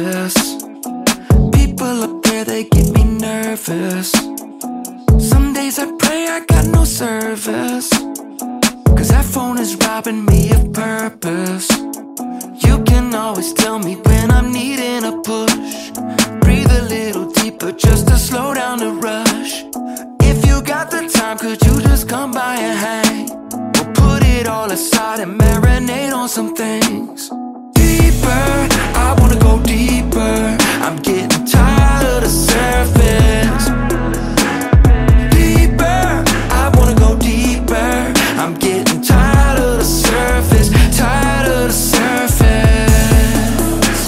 surface. People up there, they get me nervous. Some days I pray I got no service, 'cause that phone is robbing me of purpose. You can always tell me when I'm needing a push. Breathe a little deeper just to slow down the rush. If you got the time, could you just come by and hang? We'll put it all aside and marinate on some things. Deeper, I wanna go deeper. I'm getting tired of the surface. Deeper, I wanna go deeper. I'm getting tired of the surface, tired of the surface.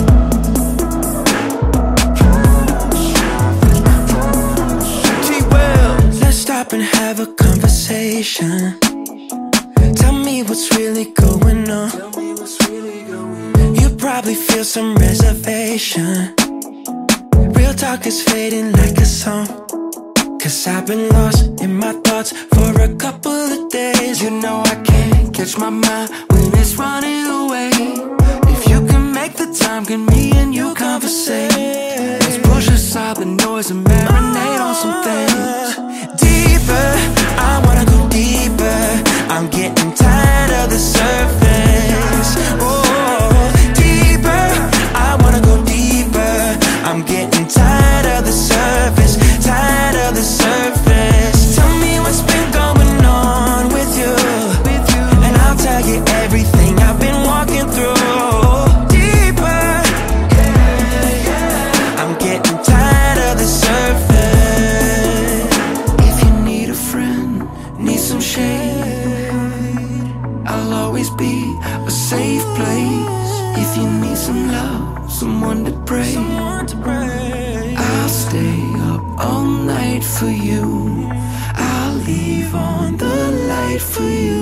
T-Well, let's stop and have a conversation. Tell me what's really going on. You probably feel some reservation. Real talk is fading like a song, 'cause I've been lost in my thoughts for a couple of days. You know I can't catch my mind when it's running away. If you can make the time, can me and you conversate? Let's push aside the noise and marinate on some things. Deeper, I wanna go deeper. I'm getting tired of the surface. Oh, deeper, I wanna go deeper. I'm getting tired of the surface, tired of the surface. Tell me what's been going on with you, and I'll tell you everything I've been walking through. Deeper, I'm getting tired of the surface. If you need a friend, need some shade, I'll always be a safe place. If you need some love, someone to pray, I'll stay up all night for you. I'll leave on the light for you.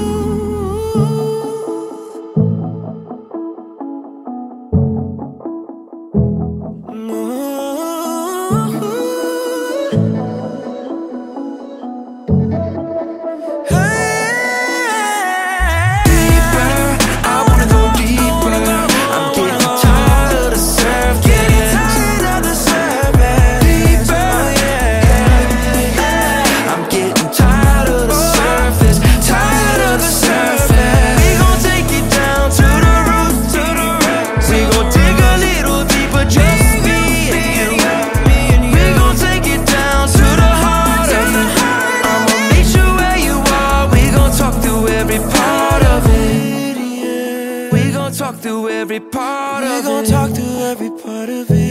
Talk through every part of it. We gon' talk through every part of it.